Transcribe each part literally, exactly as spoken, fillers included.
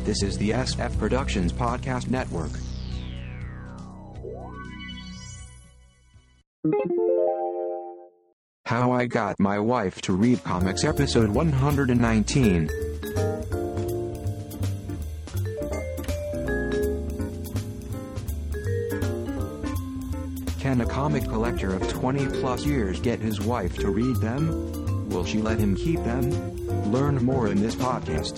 This is the S F Productions Podcast Network. How I Got My Wife to Read Comics, episode one hundred nineteen. Can a comic collector of twenty plus years get his wife to read them? Will she let him keep them? Learn more in this podcast.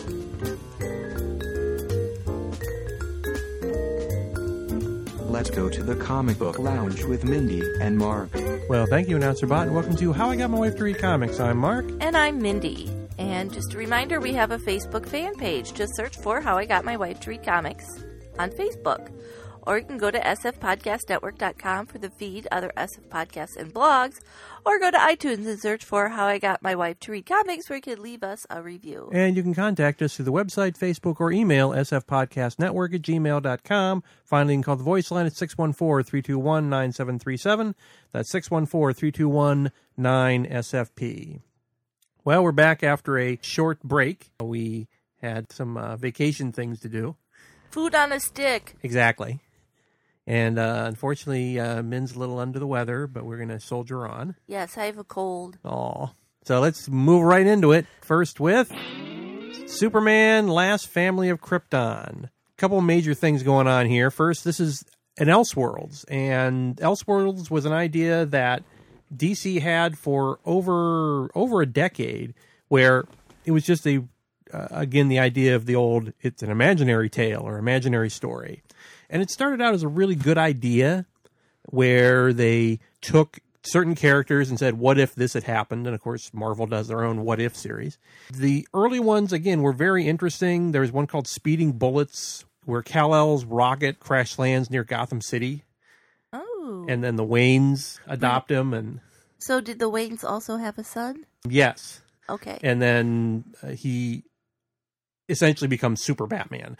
Let's go to the comic book lounge with Mindy and Mark. Well, thank you, Announcer Bot, and welcome to How I Got My Wife to Read Comics. I'm Mark. And I'm Mindy. And just a reminder, we have a Facebook fan page. Just search for How I Got My Wife to Read Comics on Facebook. Or you can go to s f podcast network dot com for the feed, other S F podcasts and blogs. Or go to iTunes and search for How I Got My Wife to Read Comics, where you can leave us a review. And you can contact us through the website, Facebook, or email, s f podcast network at gmail dot com. Finally, you can call the voice line at six one four, three two one, nine seven three seven. That's six one four, three two one, nine S F P. Well, we're back after a short break. We had some uh, vacation things to do. Food on a stick. Exactly. And uh, unfortunately, uh, Min's a little under the weather, but we're going to soldier on. Yes, I have a cold. Aw. So let's move right into it. First with Superman, Last Family of Krypton. A couple of major things going on here. First, this is an Elseworlds. And Elseworlds was an idea that D C had for over over a decade, where it was just a, uh, again, the idea of the old, it's an imaginary tale or imaginary story. And it started out as a really good idea where they took certain characters and said, what if this had happened? And, of course, Marvel does their own what if series. The early ones, again, were very interesting. There was one called Speeding Bullets, where Kal-El's rocket crash lands near Gotham City. Oh. And then the Waynes adopt him. And So did the Waynes also have a son? yes. Okay. And then uh, he essentially becomes Super Batman.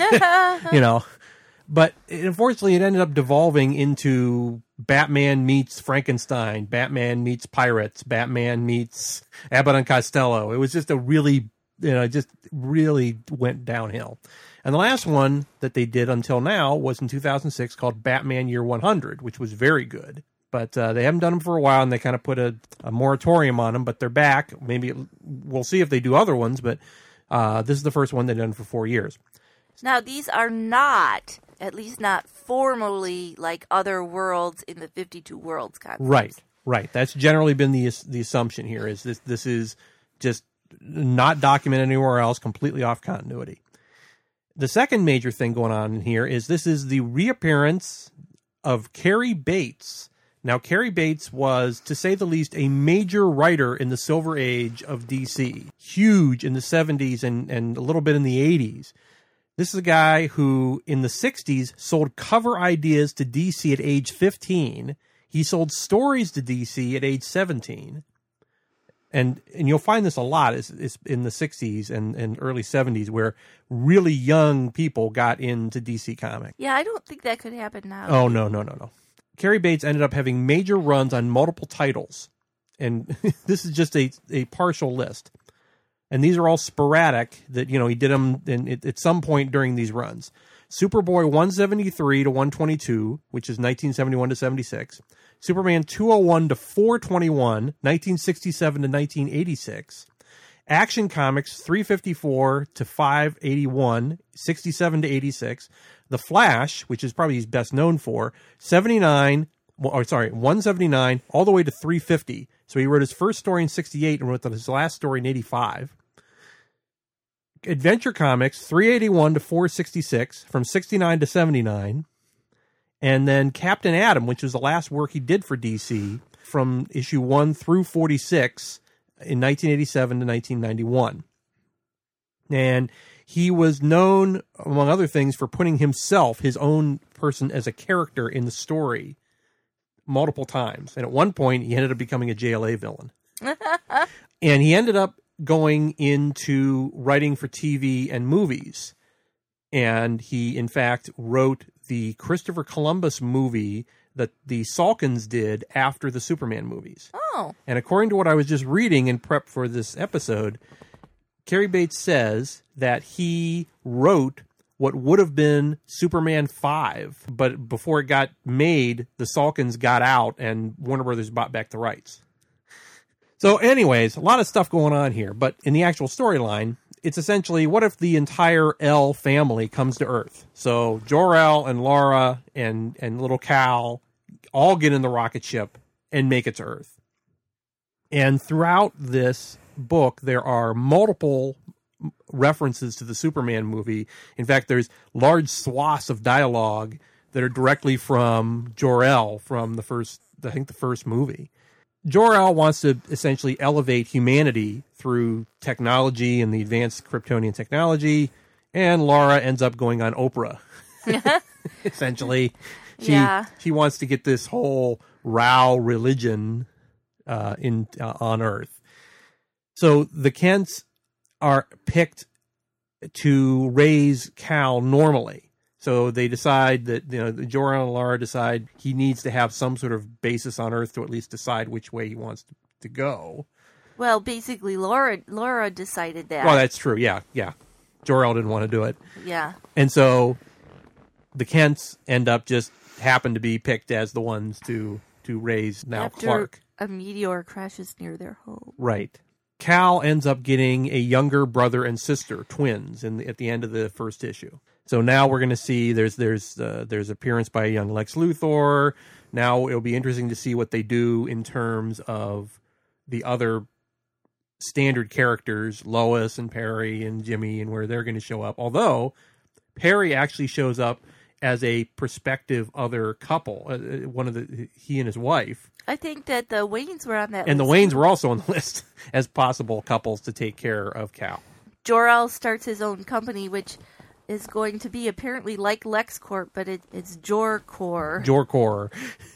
You know. But unfortunately, it ended up devolving into Batman meets Frankenstein, Batman meets Pirates, Batman meets Abbott and Costello. It was just a really, you know, just really went downhill. And the last one that they did until now was in two thousand six called Batman Year one hundred, which was very good. But uh, they haven't done them for a while, and they kind of put a, a moratorium on them, but they're back. Maybe it, we'll see if they do other ones, but uh, this is the first one they've done for four years. Now, these are not, at least not formally, like other worlds in the fifty-two worlds concept. Right, right. That's generally been the the assumption here, is this this is just not documented anywhere else, completely off continuity. The second major thing going on in here is this is the reappearance of Cary Bates. Now, Cary Bates was, to say the least, a major writer in the Silver Age of D C. Huge in the seventies and, and a little bit in the eighties. This is a guy who, in the sixties, sold cover ideas to D C at age fifteen. He sold stories to D C at age seventeen. And and you'll find this a lot is, is in the sixties and, and early seventies, where really young people got into D C Comics. Yeah, I don't think that could happen now. Oh, no, no, no, no. Cary Bates ended up having major runs on multiple titles. And this is just a, a partial list. And these are all sporadic that, you know, he did them in, at some point during these runs. Superboy one seventy-three to one twenty-two, which is nineteen seventy-one to seventy-six. Superman two oh one to four twenty-one, nineteen sixty-seven to nineteen eighty-six. Action Comics three fifty-four to five eighty-one, sixty-seven to eighty-six. The Flash, which is probably he's best known for, seventy-nine, or sorry, one seventy-nine all the way to three fifty. So he wrote his first story in sixty-eight and wrote his last story in eighty-five. Adventure Comics, three eighty-one to four sixty-six, from sixty-nine to seventy-nine. And then Captain Atom, which was the last work he did for D C, from issue one through forty-six in nineteen eighty-seven to nineteen ninety-one. And he was known, among other things, for putting himself, his own person, as a character in the story multiple times. And at one point, he ended up becoming a J L A villain. And he ended up going into writing for T V and movies. And he, in fact, wrote the Christopher Columbus movie that the Salkins did after the Superman movies. Oh. And according to what I was just reading in prep for this episode, Cary Bates says that he wrote what would have been Superman five, but before it got made, the Salkins got out and Warner Brothers bought back the rights. So anyways, a lot of stuff going on here, but in the actual storyline, it's essentially, what if the entire El family comes to Earth? So Jor-El and Laura and, and little Cal all get in the rocket ship and make it to Earth. And throughout this book, there are multiple references to the Superman movie. In fact, there's large swaths of dialogue that are directly from Jor-El from the first, I think the first movie. Jor-El wants to essentially elevate humanity through technology and the advanced Kryptonian technology, and Laura ends up going on Oprah. Essentially, she Yeah. she wants to get this whole Rao religion uh, in uh, on Earth. So the Kents are picked to raise Cal normally. So they decide that, you know, Jor-El and Laura decide he needs to have some sort of basis on Earth to at least decide which way he wants to, to go. Well, basically, Laura Laura decided that. Well, that's true. Yeah, yeah. Jor-El didn't want to do it. Yeah. And so the Kents end up just happen to be picked as the ones to, to raise now After Clark. a meteor crashes near their home. Right. Cal ends up getting a younger brother and sister, twins, in the, at the end of the first issue. So now we're going to see there's there's uh, there's appearance by a young Lex Luthor. Now it'll be interesting to see what they do in terms of the other standard characters, Lois and Perry and Jimmy, and where they're going to show up. Although Perry actually shows up as a prospective other couple, uh, one of the he and his wife. I think that the Waynes were on that And list. the Waynes were also on the list as possible couples to take care of Cal. Jor-El starts his own company, which is going to be apparently like LexCorp, but it, it's Jor-Corp. Jor-Corp.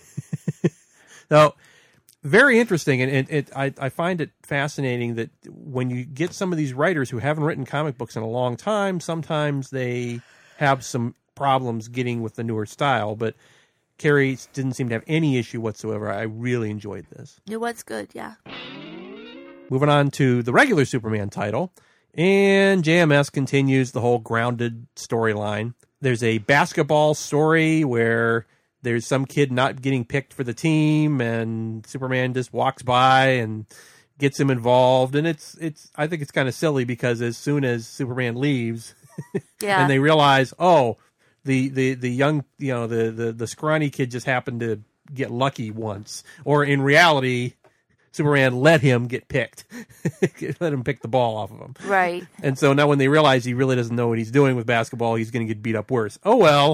So, very interesting, and it, it, I, I find it fascinating that when you get some of these writers who haven't written comic books in a long time, sometimes they have some problems getting with the newer style, but Cary didn't seem to have any issue whatsoever. I really enjoyed this. It was good, yeah. Moving on to the regular Superman title, and J M S continues the whole grounded storyline. There's a basketball story where there's some kid not getting picked for the team, and Superman just walks by and gets him involved. And it's it's I think it's kind of silly because as soon as Superman leaves, Yeah. and they realize, oh, the, the, the young, you know, the, the, the scrawny kid just happened to get lucky once, or in reality, Superman let him get picked, let him pick the ball off of him. Right. And so now when they realize he really doesn't know what he's doing with basketball, he's going to get beat up worse. Oh, well.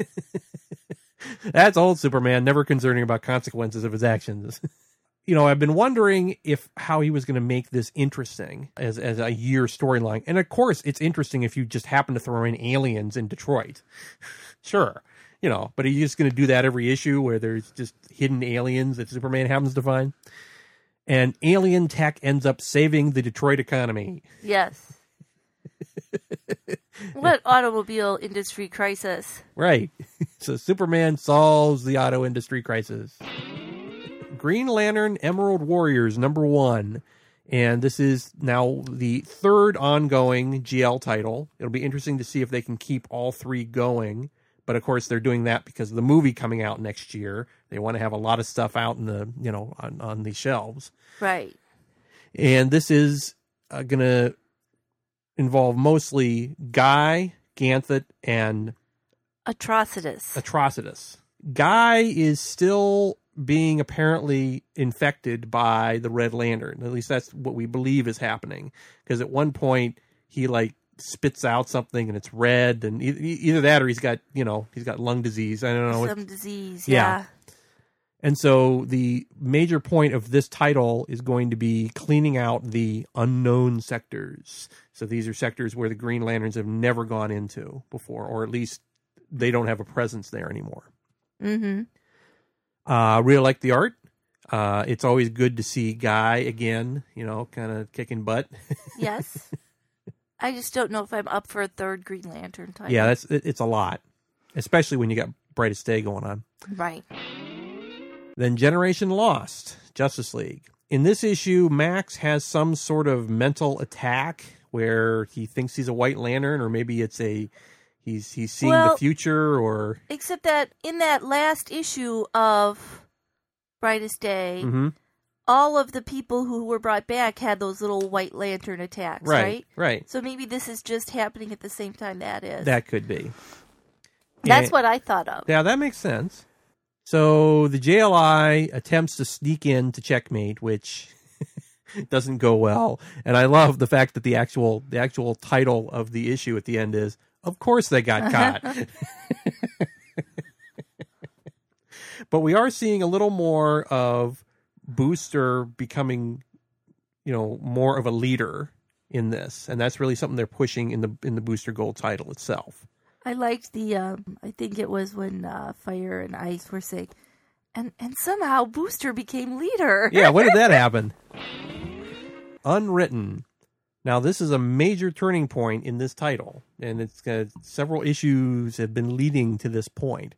That's old Superman, never concerning about consequences of his actions. You know, I've been wondering if how he was going to make this interesting as, as a year storyline. And of course, it's interesting if you just happen to throw in aliens in Detroit. Sure. You know, but are you just going to do that every issue where there's just hidden aliens that Superman happens to find? And alien tech ends up saving the Detroit economy. Yes. What automobile industry crisis? Right. So Superman solves the auto industry crisis. Green Lantern Emerald Warriors number one. And this is now the third ongoing G L title. It'll be interesting to see if they can keep all three going. But of course, they're doing that because of the movie coming out next year. They want to have a lot of stuff out in the, you know, on, on the shelves. Right. And this is uh, going to involve mostly Guy, Ganthet, and Atrocitus. Atrocitus. Guy is still being apparently infected by the Red Lantern. At least that's what we believe is happening. Because at one point, he like spits out something and it's red, and e- either that or he's got, you know, he's got lung disease. I don't know. Some disease, Yeah. yeah. And so the major point of this title is going to be cleaning out the unknown sectors. So these are sectors where the Green Lanterns have never gone into before, or at least they don't have a presence there anymore. Mm-hmm. I uh, really like the art. Uh, it's always good to see Guy again, you know, kind of kicking butt. Yes. I just don't know if I'm up for a third Green Lantern title. Yeah, that's it, it's a lot, especially when you got Brightest Day going on. Right. Then Generation Lost, Justice League. In this issue, Max has some sort of mental attack where he thinks he's a White Lantern, or maybe it's a he's he's seeing Well, the future, or Except that in that last issue of Brightest Day, Mhm. all of the people who were brought back had those little White Lantern attacks, right? right, right. So maybe this is just happening at the same time that is. That could be. That's And- what I thought of. Yeah, that makes sense. So the J L I attempts to sneak in to checkmate, which doesn't go well. And I love the fact that the actual the actual title of the issue at the end is, "Of course they got caught." But we are seeing a little more of Booster becoming, you know, more of a leader in this, and that's really something they're pushing in the in the Booster Gold title itself. I liked the, um, I think it was when uh, Fire and Ice were saying, and, and somehow Booster became leader. Yeah, when did that happen? Unwritten. Now, this is a major turning point in this title, and it's uh, several issues have been leading to this point.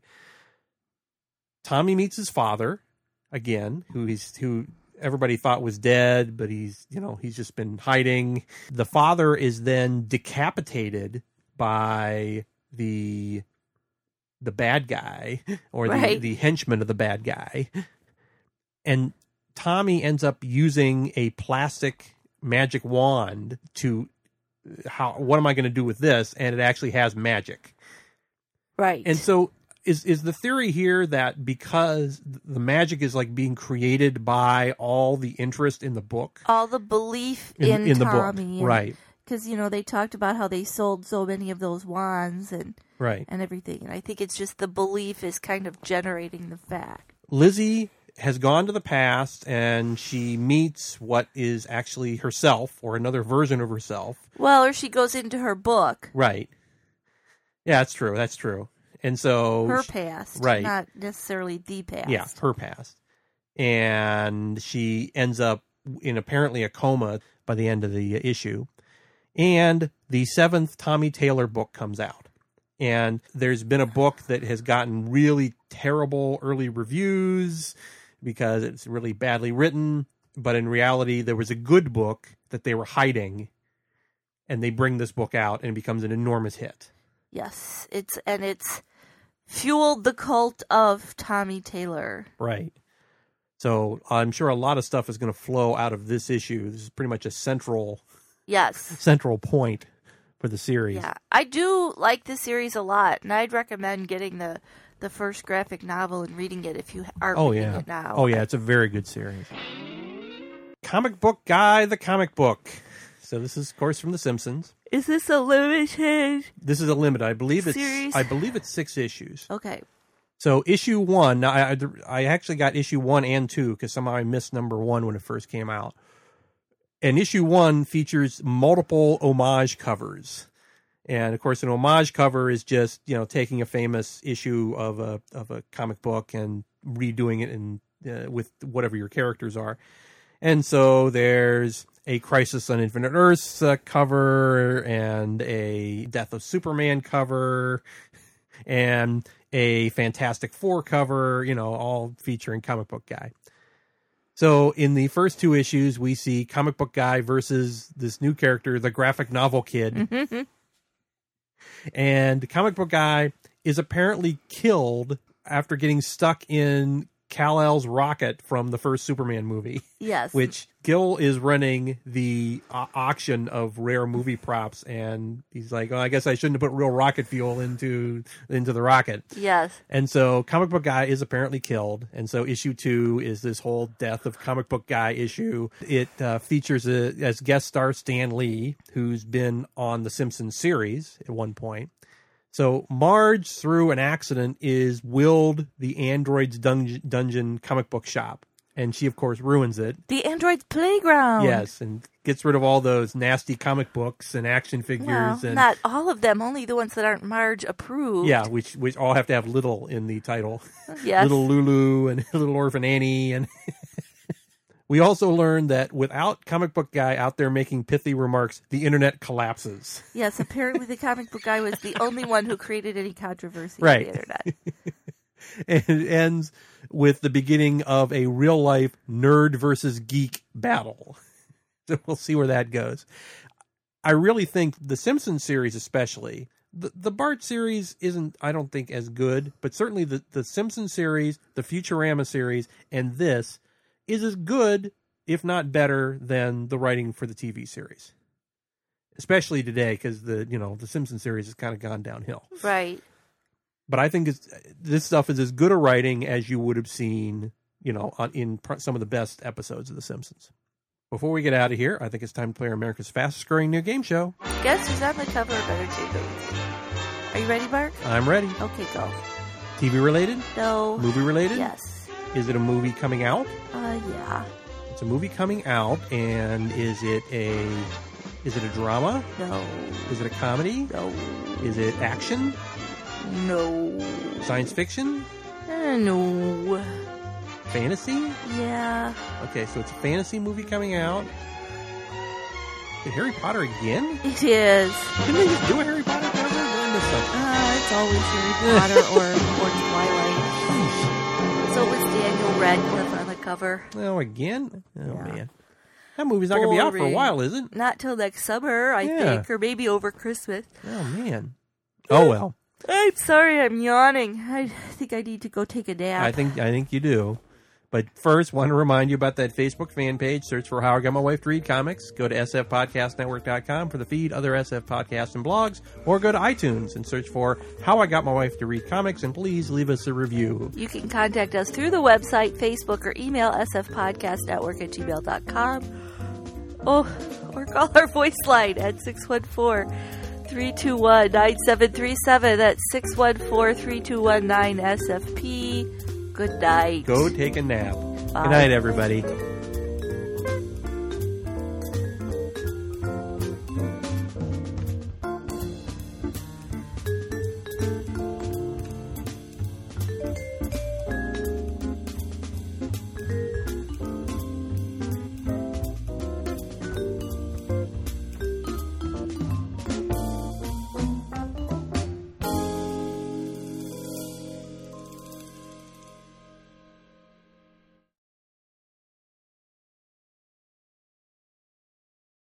Tommy meets his father again, who he's who everybody thought was dead, but he's you know he's just been hiding. The father is then decapitated by the the bad guy, or the, Right. the henchman of the bad guy, and Tommy ends up using a plastic magic wand to how what am I going to do with this, and it actually has magic. Right. And so is is the theory here that because the magic is like being created by all the interest in the book, all the belief in, in, in the Tommy, book, right? Because you know they talked about how they sold so many of those wands and Right. and everything, and I think it's just the belief is kind of generating the fact. Lizzie has gone to the past, and she meets what is actually herself, or another version of herself. Well, or she goes into her book, Right. Yeah, that's true. That's true. And so her she- past, right. not necessarily the past. Yeah, her past. And she ends up in apparently a coma by the end of the issue. And the seventh Tommy Taylor book comes out. And there's been a book that has gotten really terrible early reviews because it's really badly written. But in reality, there was a good book that they were hiding. And they bring this book out, and it becomes an enormous hit. Yes, it's and it's fueled the cult of Tommy Taylor. Right. So I'm sure a lot of stuff is going to flow out of this issue. This is pretty much a central Yes. central point for the series. Yeah, I do like this series a lot, and I'd recommend getting the the first graphic novel and reading it if you aren't Oh reading yeah. it now. Oh yeah, it's a very good series. Comic Book Guy, the comic book. So this is, of course, from The Simpsons. Is this a limited? This is a limit. I believe it's Series? I believe it's six issues. Okay. So issue one, now I, I, I actually got issue one and two because somehow I missed number one when it first came out. And issue one features multiple homage covers. And of course, an homage cover is just, you know, taking a famous issue of a of a comic book and redoing it in uh, with whatever your characters are. And so there's a Crisis on Infinite Earths uh, cover, and a Death of Superman cover, and a Fantastic Four cover, you know, all featuring Comic Book Guy. So in the first two issues, we see Comic Book Guy versus this new character, the Graphic Novel Kid. And Comic Book Guy is apparently killed after getting stuck in Kal-El's rocket from the first Superman movie. Yes. Which Gil is running the uh, auction of rare movie props, and he's like, "Oh, I guess I shouldn't have put real rocket fuel into into the rocket." Yes. And so Comic Book Guy is apparently killed, and so issue two is this whole death of Comic Book Guy issue. It uh, features a, as guest star Stan Lee, who's been on the Simpsons series at one point. So Marge, through an accident, is willed the android's dungeon, dungeon comic book shop. And she, of course, ruins it. The android's playground. Yes, and gets rid of all those nasty comic books and action figures. Well, and not all of them, only the ones that aren't Marge approved. Yeah, which which all have to have little in the title. Yes. Little Lulu and Little Orphan Annie. And we also learned that without Comic Book Guy out there making pithy remarks, the internet collapses. Yes, apparently the comic book guy was the only one who created any controversy Right. on the internet. And it ends with the beginning of a real-life nerd versus geek battle. So we'll see where that goes. I really think the Simpsons series especially, the, the Bart series isn't, I don't think, as good, but certainly the, the Simpsons series, the Futurama series, and this is as good, if not better, than the writing for the T V series. Especially today, because the, you know, the Simpsons series has kind of gone downhill. Right. But I think it's, this stuff is as good a writing as you would have seen, you know, on, in pr- some of the best episodes of The Simpsons. Before we get out of here, I think it's time to play America's fastest growing new game show. Guess who's on the cover of Better Take Those? Are you ready, Mark? I'm ready. Okay, go. T V related? No. Movie related? Yes. Is it a movie coming out? Uh, yeah. It's a movie coming out, and is it a is it a drama? No. Is it a comedy? No. Is it action? No. Science fiction? Uh, no. Fantasy? Yeah. Okay, so it's a fantasy movie coming out. Is it Harry Potter again? It is. Didn't they just do a Harry Potter cover? Did I miss something? Uh, it's always Harry Potter or, or Twilight. So was Daniel Radcliffe on the cover. Oh, again? Oh, Yeah. man. That movie's not going to be out for a Boring. while, is it? Not till next summer, I Yeah. think, or maybe over Christmas. Oh, man. Oh, well. I'm sorry, I'm yawning. I think I need to go take a nap. I think I think you do. But first, want to remind you about that Facebook fan page. Search for How I Got My Wife to Read Comics. Go to S F podcast network dot com for the feed, other S F podcasts and blogs, or go to iTunes and search for How I Got My Wife to Read Comics, and please leave us a review. You can contact us through the website, Facebook, or email sfpodcastnetwork at gmail dot com. Oh, or call our voice line at six one four, three two one, nine seven three seven. That's six one four, three two one, nine S F P. Good night. Go take a nap. Bye. Good night, everybody.